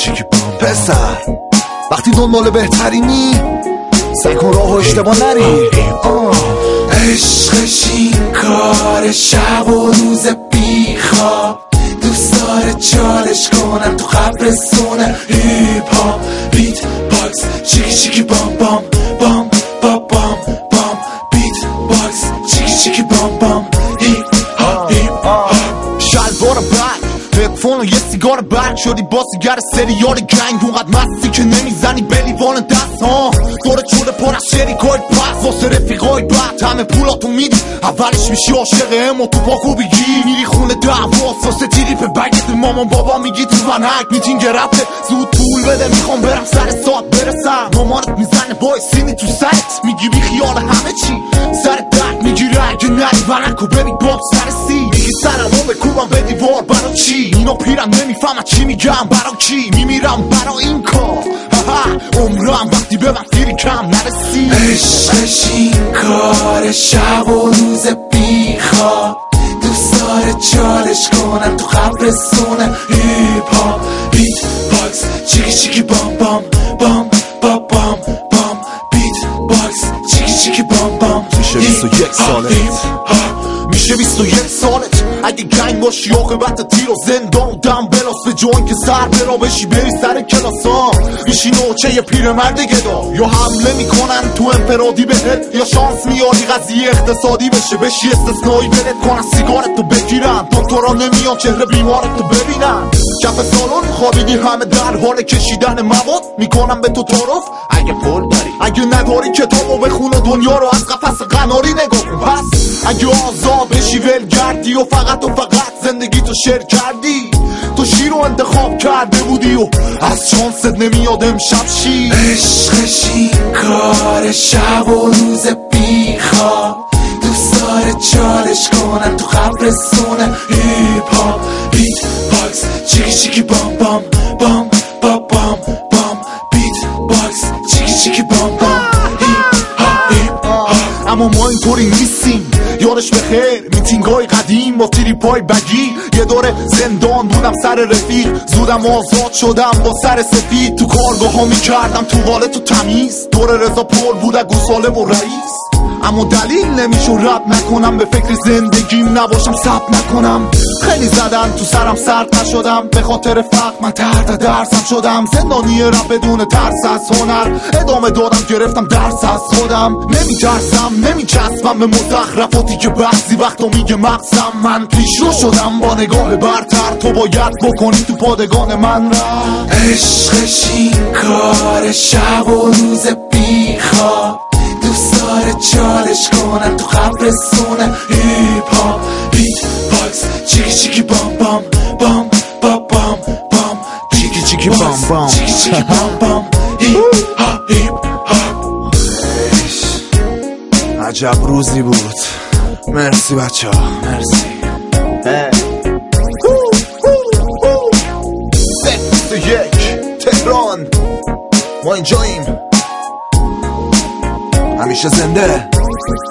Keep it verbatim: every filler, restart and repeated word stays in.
شیکی بام پسر وقتی دنبال بهترینی سعی کن راه و اشتباه نری. عشقش این کار شب و روز بیخواب دوست داره چالش کنم تو قبرستونه هیپ هاپ بیت باکس چیکی چیکی بام بام بام بام بام بام بیت باکس چیکی چیکی بام بام هیپ هاپ هیپ هاپ شلوار برگ هدفون و یه سیگار برگ شدی بازیگر سریال گنگ اونقدر مستی که نمیزنی به لیوان دست ها دور چوله پر از شریکای پس واسه رفیقای بعد همه پولاتو میدی اولش میشی عاشق امو تو پاکو بگی میری خونه دعواست واسه تریپ بگت مامان بابا میگی تو ونک میتینگ رفته زود پول بده میخوام برم سر ساعت برسم مامانت میزنه بای سینی تو سرت میگی بی خیال همه چی سرت درد میگیره اگه نری ونکو ببین باب سر سی میگی سرمو بکوبم به دیوار برا چی اینا پیرم نمیفهمم چی میگم برا کی میمیرم برا این کار عمرم وقتی به من دیری کم نرسی. عشقش این کار شب و روز بیخواب دوست داره چالش کنم تو قبرستونه هیپ هاپ بیت باکس چیکی چیکی بام بام بام بام بام بام بیت باکس چیکی چیکی بام بام میشه بیست و یک سالت میشه بیست و یک سالت اگه گنگ باشی عاقبت تیر و زندان و دم بلاس به جوان که سر برا بشی بری سر کلاسا میشی نوچه یه پیرمرد گدا یا حمله میکنن تو انفرادی بهت یا شانس میاری قضیه اقتصادی بشه بشی استثنایی برت کنن سیگارتو بگیرن دکترا نمیان چهره بیمارتو ببینن کف سالن خوابیدی همه در حال کشیدن مواد میکنم به تو تعارف اگه پول داری اگه نداری کتابو بخون و دنیا رو از قفس قناری نگاه کن پس اگه آزاد بشی ولگردی و فقط و فقط زندگی تو شیر کردی تو شیر رو انتخاب کرده بودی و از شانست نمیاد امشب شی. عشقش این کار شب و روز بیخواب دوست داره چالش کنم تو قبرستونه هیپ هاپ بیت باکس چیکی چیکی بام بام بام بام بام بام بیت باکس چیکی چیکی بام بام هیپ هاپ هیپ هاپ. اما ما اینطوری نیستیم یارش بخیر میتینگای قدیم با تیری پای بگی یه دوره زندان بودم سر رفیق زودم آزاد شدم با سر سفید تو کارگاه ها میکردم تو والت و تمیز دور رضا پر بود گوساله و رئیس اما دلیل نمیشو رب نکنم به فکر زندگیم نباشم ثبت نکنم خیلی زدن تو سرم سرد نشدم به خاطر فقر من تحت درسم شدم زندانی رب بدون ترس از هنر ادامه دادم گرفتم درس از خودم نمیترسم نمیچسبم به مزخرفاتی که بعضی وقتا میگه مغزم من پیشرو شدم با نگاه برتر تو باید بکنی تو پادگان من را. عشقش این کار شب و روز بیخواب دوست داره چالش کنم تو قبرستونه هیپ هاپ بیت باکس چیکی چیکی بام بام بام بام بام بام چیکی چیکی بام بام چیکی چیکی بام بام هیپ هاپ هیپ هاپ. عجب روزی بود مرسی بچه ها مرسی. بیست و یک تهران ما اینجاییم همیشه زنده.